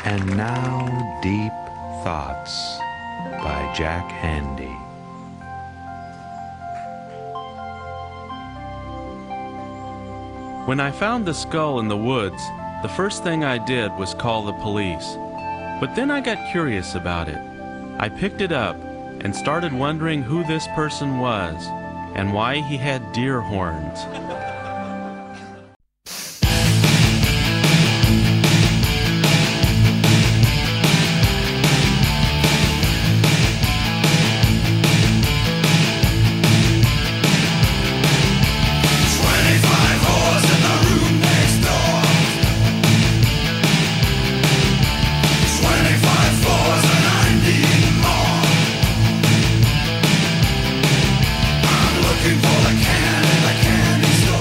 And now, Deep Thoughts by Jack Handey. When I found the skull in the woods, the first thing I did was call the police. But then I got curious about it. I picked it up and started wondering who this person was and why he had deer horns. For the candy store.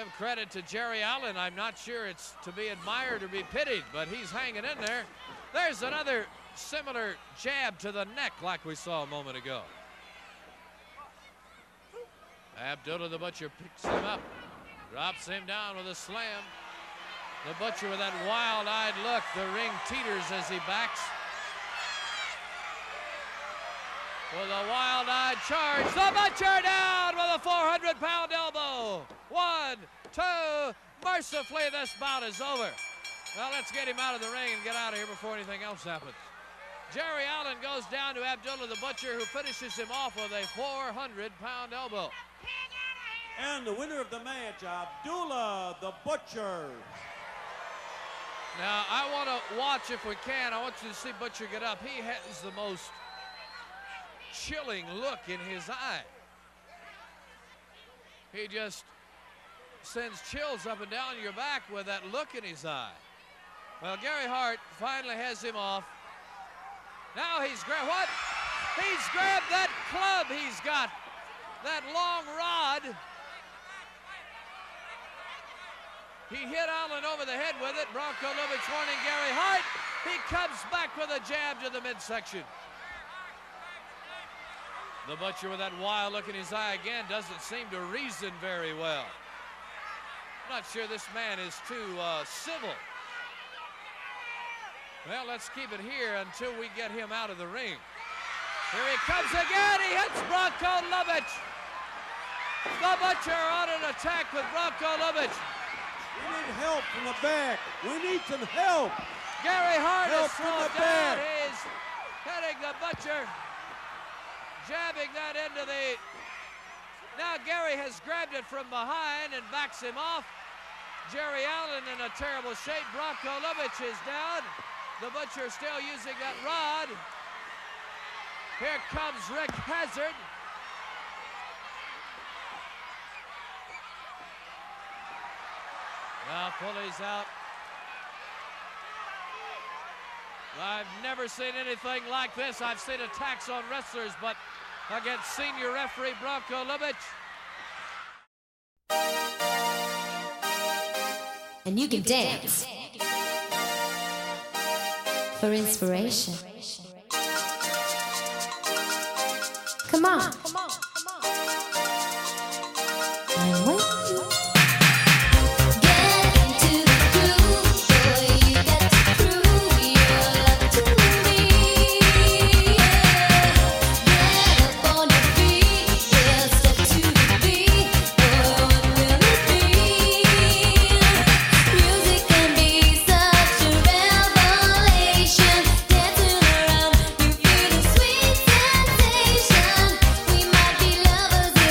Give credit to Jerry Allen. I'm not sure it's to be admired or be pitied, but he's hanging in there. There's another similar jab to the neck like we saw a moment ago. Abdullah the Butcher picks him up, drops him down with a slam. The Butcher with that wild-eyed look. The ring teeters as he backs. With a wild-eyed charge, the Butcher down with a 400-pound elbow. 1, 2, mercifully this bout is over. Well, let's get him out of the ring and get out of here before anything else happens. Jerry Allen goes down to Abdullah the Butcher, who finishes him off with a 400-pound elbow. And the winner of the match, Abdullah the Butcher. Now, I want to watch, if we can, I want you to see Butcher get up. He has the most chilling look in his eye. He just sends chills up and down your back with that look in his eye. Well, Gary Hart finally has him off. Now he's grabbed what? He's grabbed that club he's got, that long rod. He hit Allen over the head with it. Bronko Lubich warning Gary Hart. He comes back with a jab to the midsection. The Butcher with that wild look in his eye again doesn't seem to reason very well. I'm not sure this man is too civil. Well, let's keep it here until we get him out of the ring. Here he comes again. He hits Bronko Lubich. The Butcher on an attack with Bronko Lubich. We need help from the back. We need some help. Gary Hart Help is from slowed the down. back. He's hitting the Butcher. Jabbing that into the... Now Gary has grabbed it from behind and backs him off. Jerry Allen in a terrible shape. Bronko Lubich is down. The Butcher still using that rod. Here comes Rick Hazard. Now Pulley's out. I've never seen anything like this. I've seen attacks on wrestlers, but against senior referee Bronko Lubich. And you can dance for inspiration. Come on. I'm waiting. Lovers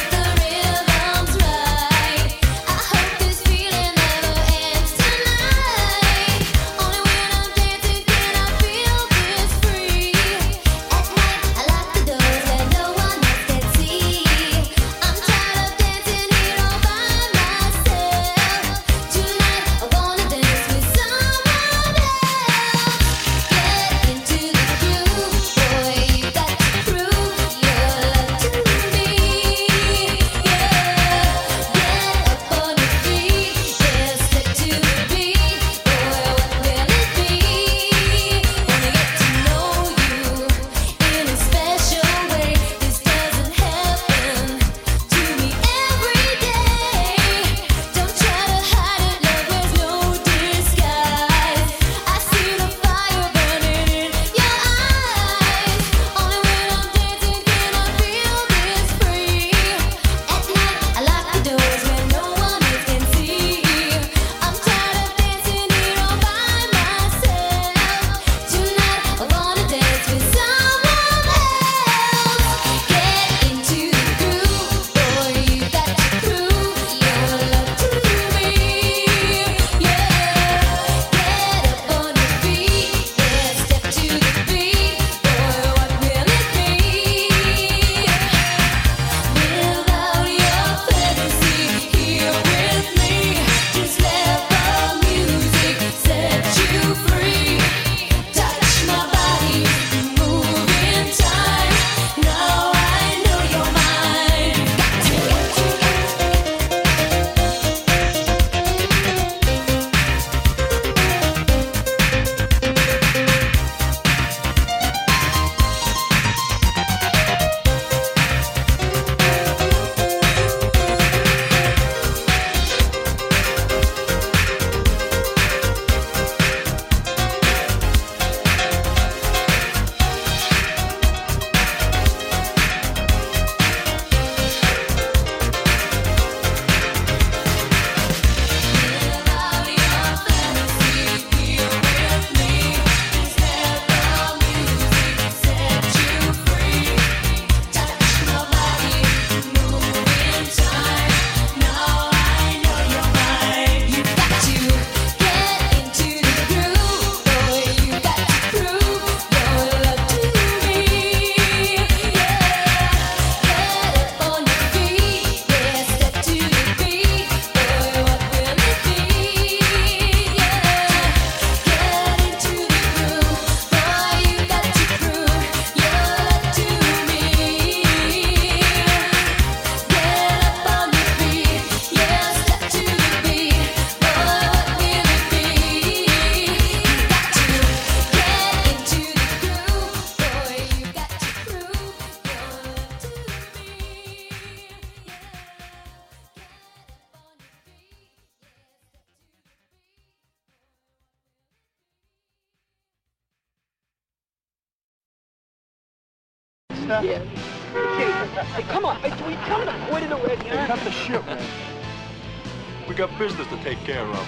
stuff? Yeah. Hey, come on. Hey, we come to point it already, huh? Hey, cut the shit, man. We got business to take care of.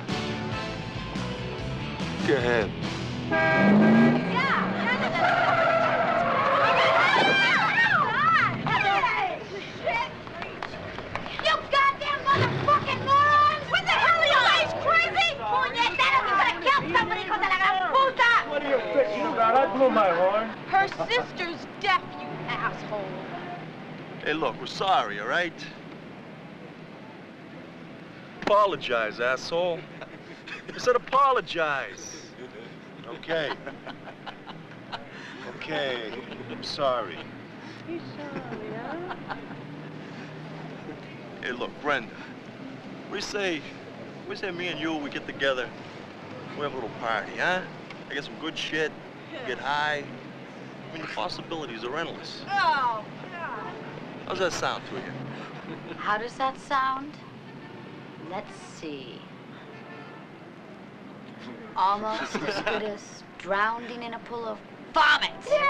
Go ahead. You goddamn motherfucking morons! What the hell are you guys crazy? Puñeteros, you're gonna kill somebody because of la gran puta! What are you bitching about? I blew my horn. Her sister's deaf, you asshole. Hey, look, we're sorry, all right? Apologize, asshole. I said apologize. Okay. Okay, I'm sorry. He's sorry, huh? Hey, look, Brenda. We say me and you, we get together, we have a little party, huh? I get some good shit, get high. I mean, the possibilities are endless. Oh, God. How's that sound to you? How does that sound? Let's see. Almost as good as drowning in a pool of vomit.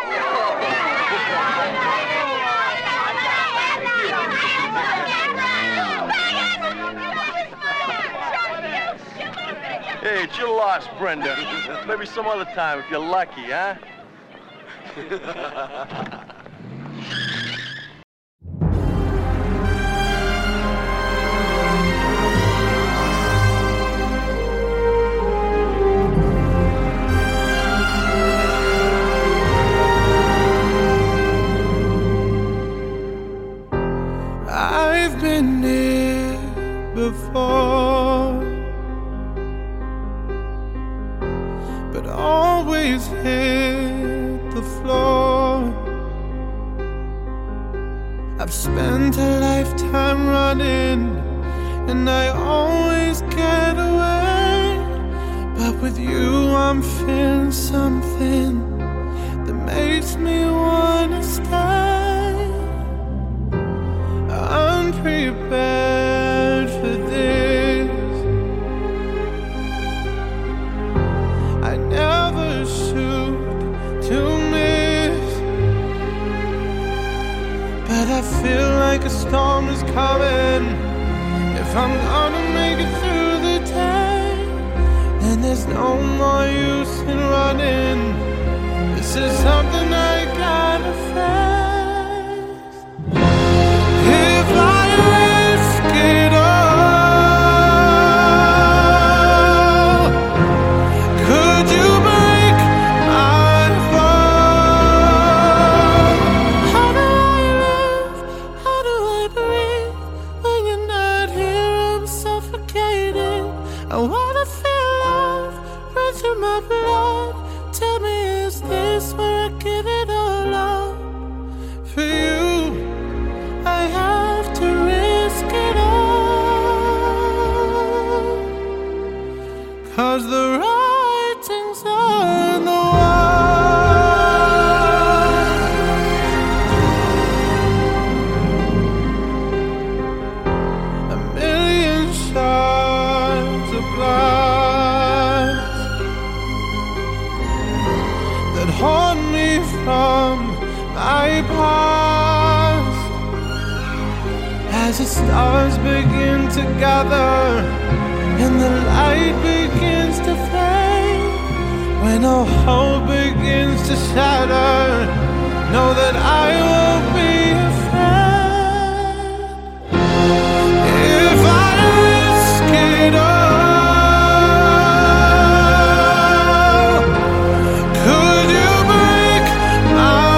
Hey, it's your loss, Brenda. Maybe some other time if you're lucky, huh? I've been here before, but always hit the floor. I've spent a lifetime running, and I always get away. But with you I'm feeling something that makes me wanna stay. Unprepared for this, I never shoot to miss, but I feel like a storm is coming. If I'm gonna make it through the day, then there's no more use in running. This is something I gotta face. If I risk it all, could you break my fall? How do I live? How do I breathe? When you're not here, I'm suffocating. I wanna feel love run through my blood. Tell me, is this where I give it all up? For you, I have to risk it all, 'cause the writing's on the wall. A million shards of glass that haunt me from my past. As the stars begin to gather and the light begins to fade, when all hope begins to shatter, know that I won't be afraid. If I risk it all, could you break my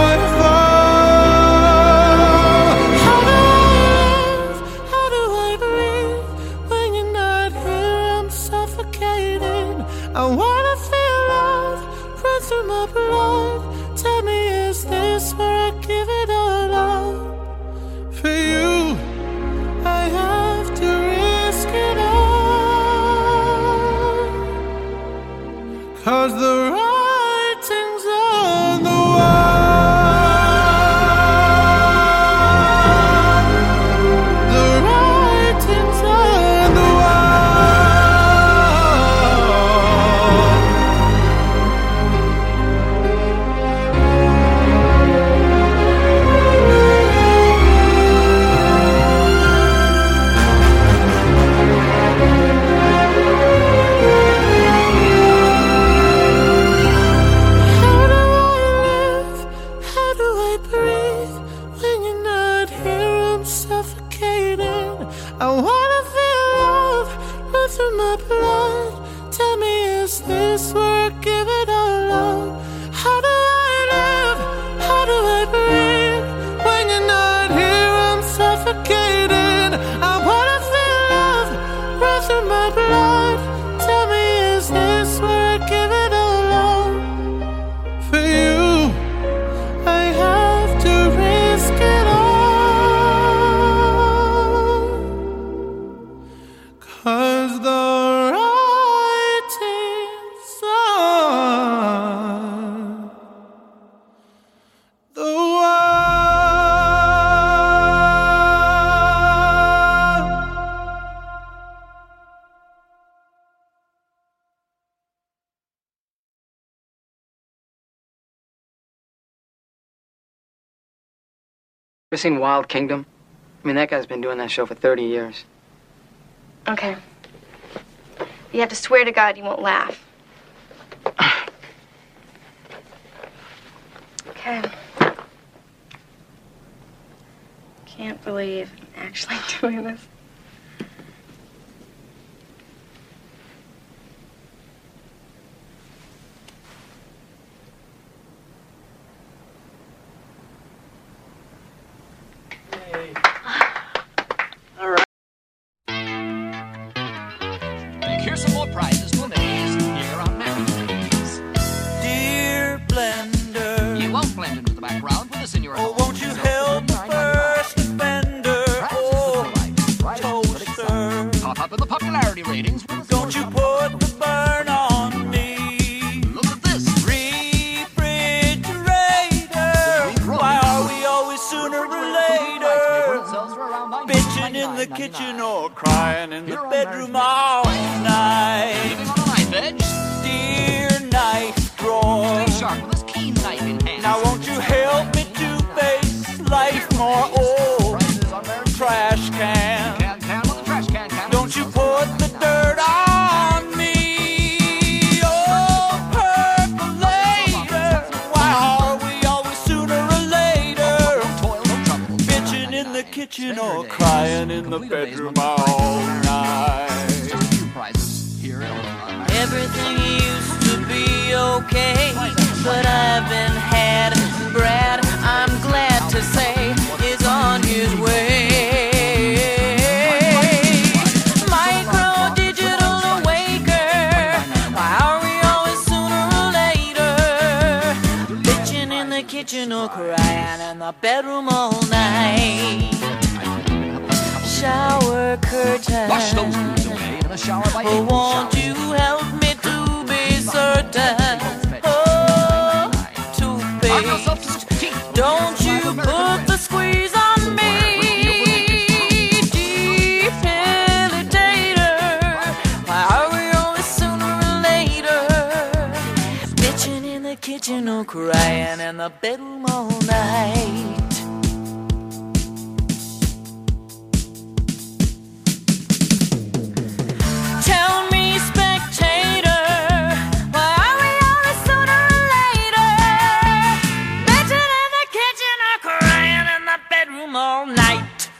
fall? How do I live? How do I breathe? When you're not here, I'm suffocating. I wanna feel love run through my blood. Tell me, is this where I give it all up? For you, I have to risk it all, 'cause the writing's on the wall. The writing's on the wall. this where I give it all up? How do I live? How do I breathe? When you're not here, I'm suffocating. I wanna feel love run through my blood. Tell me, is this where I give it all up? For you, I have to risk it all. 'Cause the writing's on the wall. Ever seen Wild Kingdom? I mean, that guy's been doing that show for 30 years. Okay. You have to swear to God you won't laugh. Okay. Can't believe I'm actually doing this. Here's some more prizes for ladies here on Marriage. Dear Blender, You won't blend into the background with us in your home. won't you help the first offender? Oh, toaster, Pop up in the popularity ratings. don't you put the burn on me. Look at this. Refrigerator, why are we always sooner or later? Sells for around Bitching in the kitchen or crying in the bedroom all night. Living on a knife edge. Dear knife drawer, Stay sharp with this keen knife in hand. now won't you help me to face life more? Oh, Prices on Marriage. trash can, Can with the trash can. don't you put the dirt on me? Oh, percolator, why are we always sooner or later? Toil, no trouble. Bitching in the kitchen or crying in the bedroom all night. Just a few prizes here on Marriage. Everything used to be okay, but I've been had. Brad, I'm glad to say, is on his way. Micro digital awaker, why are we always sooner or later? Bitching in the kitchen or crying in the bedroom all night. Shower curtain, Wash those boots away in the shower by oh, April won't shower. you help me to be certain? Oh, toothpaste, don't you put the squeeze on me. Debilitator, why are we always sooner or later? Bitching in the kitchen or crying in the bedroom all night. Tell me, spectator, why are we always sooner or later? Bitching in the kitchen or crying in the bedroom all night.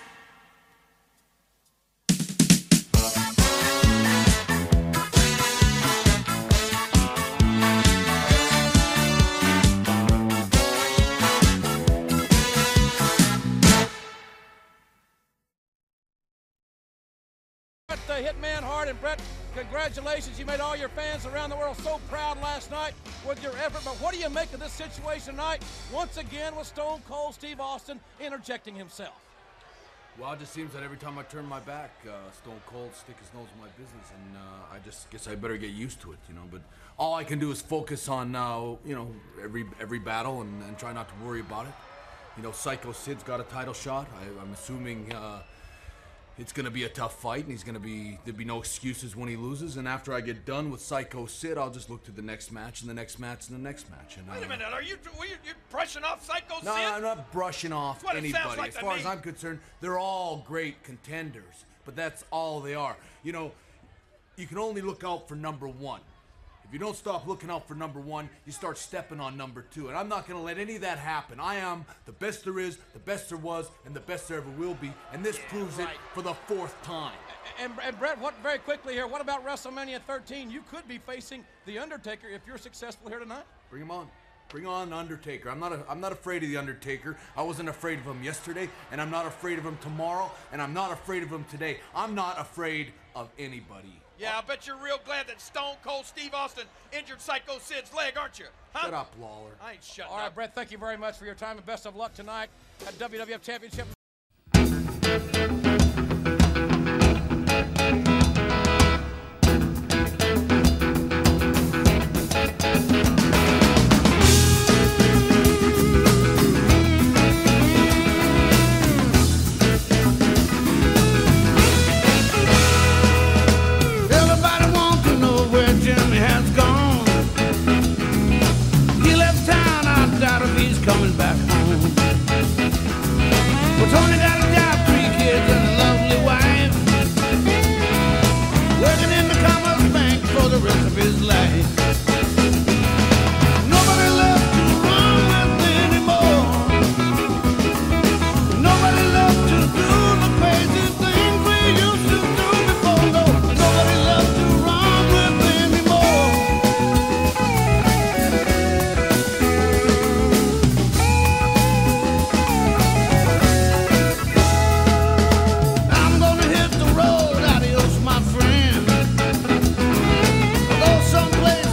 Hitman Hart and Brett, congratulations. You made all your fans around the world so proud last night with your effort. But what do you make of this situation tonight? Once again with Stone Cold Steve Austin interjecting himself. Well, it just seems that every time I turn my back, Stone Cold stick his nose in my business, and I just guess I better get used to it, you know. But all I can do is focus on, you know, every battle and try not to worry about it. You know, Psycho Sid's got a title shot. I'm assuming it's gonna be a tough fight, and there'll be no excuses when he loses. And after I get done with Psycho Sid, I'll just look to the next match and the next match and the next match. And, Wait a minute, you brushing off Psycho no, Sid? I'm not brushing off That's what it sounds anybody. like As to far me. as I'm concerned, they're all great contenders, but that's all they are. You know, you can only look out for number one. If you don't stop looking out for number one, you start stepping on number two. And I'm not going to let any of that happen. I am the best there is, the best there was, and the best there ever will be. And this proves it for the 4th time. And Brett, very quickly here, what about WrestleMania 13? You could be facing The Undertaker if you're successful here tonight. Bring him on. Bring on Undertaker. I'm not afraid of The Undertaker. I wasn't afraid of him yesterday, and I'm not afraid of him tomorrow, and I'm not afraid of him today. I'm not afraid of anybody. Yeah, I bet you're real glad that Stone Cold Steve Austin injured Psycho Sid's leg, aren't you? Huh? Shut up, Lawler. I ain't shutting up. All right, Brett, thank you very much for your time, and best of luck tonight at WWF Championship. Coming back home. Well, Tony got a job, 3 kids and a lovely wife, working in the Commerce Bank for the rest of his life. Nobody left to run with anymore. Nobody left to do the crazy things we used to do before. No, nobody left to run with anymore. Go someplace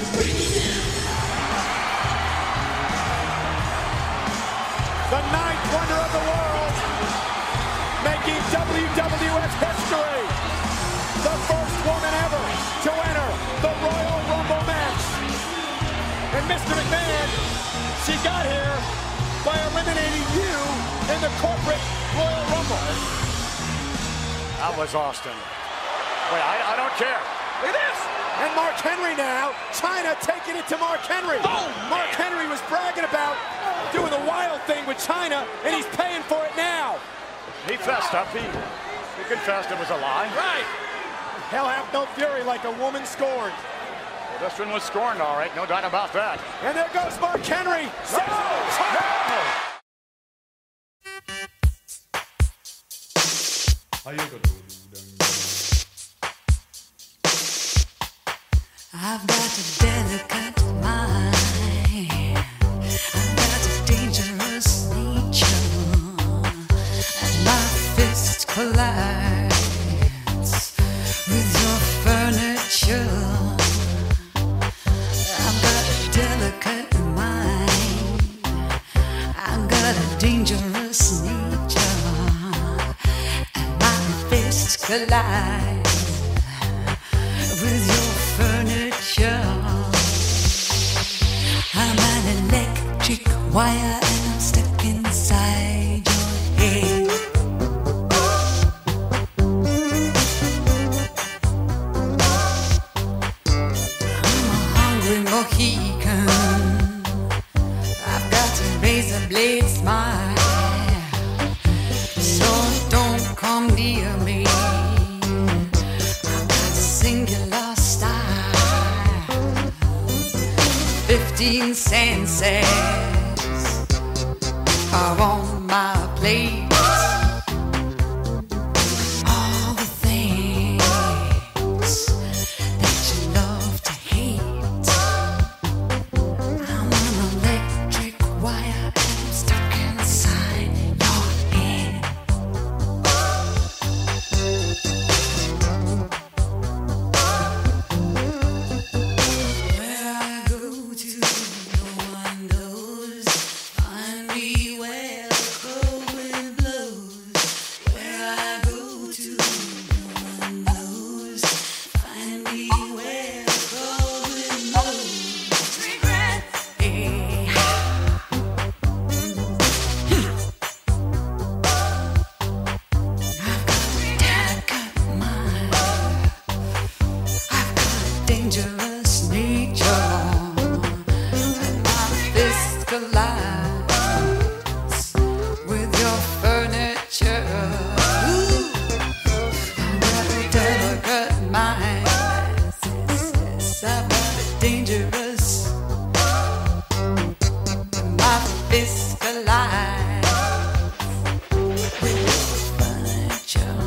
The ninth wonder of the world, making WWF history. The first woman ever to enter the Royal Rumble match. And Mr. McMahon, she got here by eliminating you in the corporate Royal Rumble. That was Austin. Wait, I don't care. Look at this. And Mark Henry now, China taking it to Mark Henry. Oh, Mark Henry was bragging about doing the wild thing with China, and he's paying for it now. He fessed up. He confessed it was a lie. Right. Hell have no fury like a woman scorned. Well, this one was scorned, all right. No doubt about that. And there goes Mark Henry. I've got a delicate mind. I've got a dangerous nature. And my fist collides with your furniture. I've got a delicate mind. I've got a dangerous nature. And my fist collides with your furniture. I'm an electric wire and I'm stuck inside your head. I'm a hungry Mohican. I've got a razor blade smile. So don't come near me. Singular style. 15 senses are on my plate. All the things that you love to hate. I'm an electric wire and I'm stuck inside your head. Dangerous nature, and my fist collides with your furniture. Ooh, I've got a delicate mind. Yes, I've got a dangerous. My fist collides with your furniture.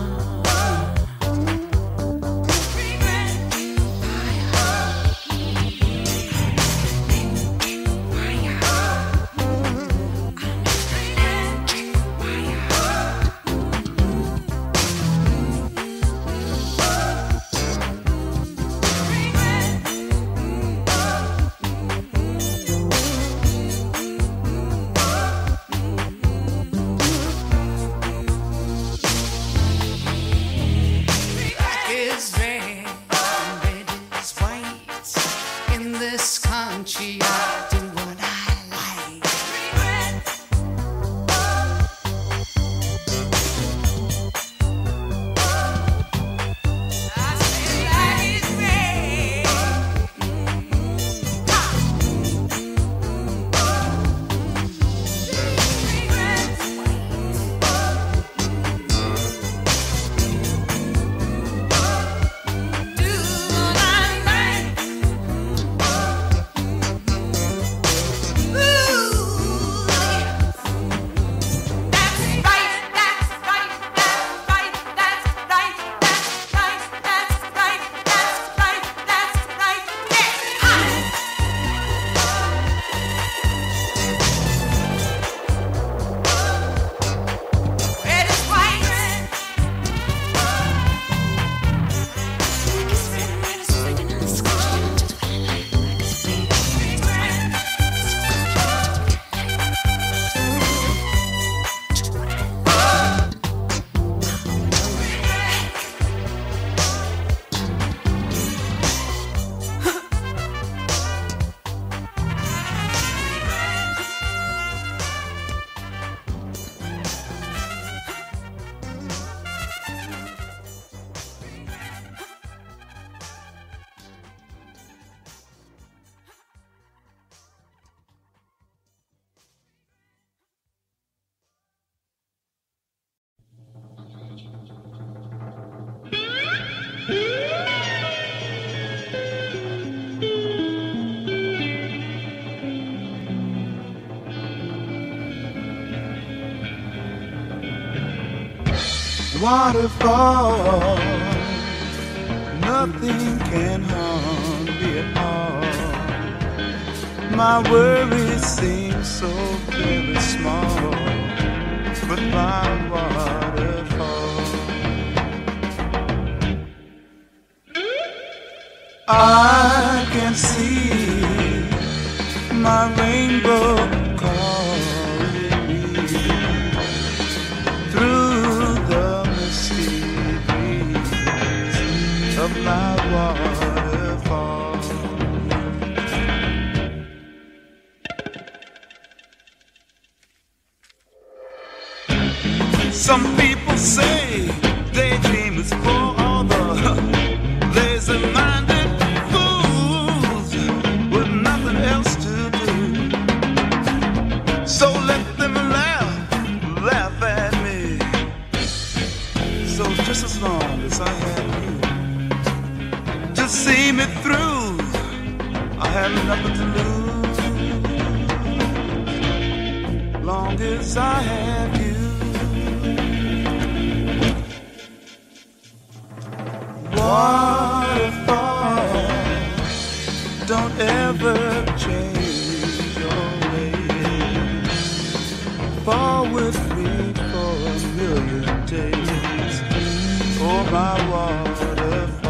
waterfall. Nothing can harm me at all. My worries seem so very small, but my waterfall. I can see my rainbow calling me through the misty breeze of my waterfall. Some people say daydream is for all the lazy-minded fools with nothing else to do. So let them laugh at me. So just as long as I have you to see me through, I have nothing to lose. Long as I have you. Waterfall, don't ever change your ways. Fall with me for a million days. Oh, my waterfall.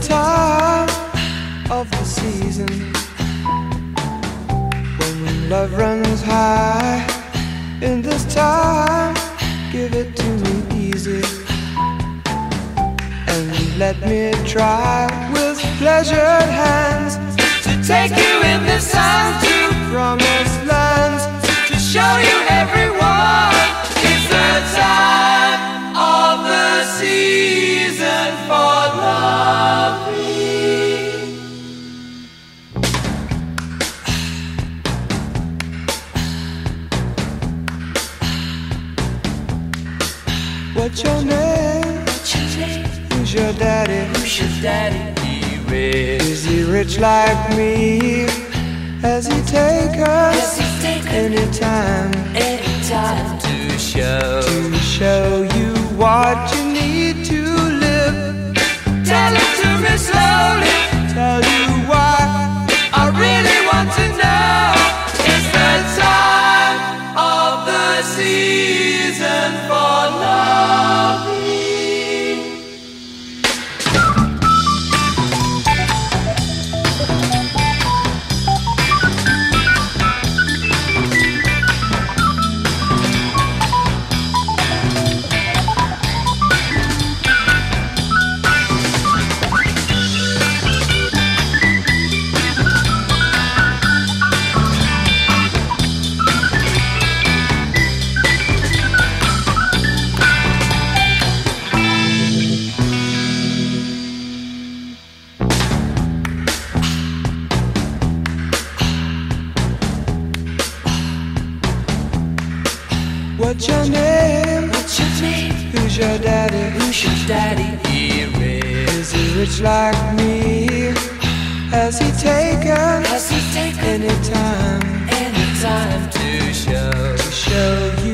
time of the season when love runs high. In this time, give it to me easy and let me try with pleasured hands to take you in the sun to promised lands, to show you everyone. It's the time of the season for loving. What's your name? Who's your daddy? Is he rich like me? Has he taken any time to show you what you need to live? Tell it to me slowly, tell you why I really want to know. It's the time of the season for loving. What's your name? Who's your daddy? Is he rich like me? Has he taken any time to show you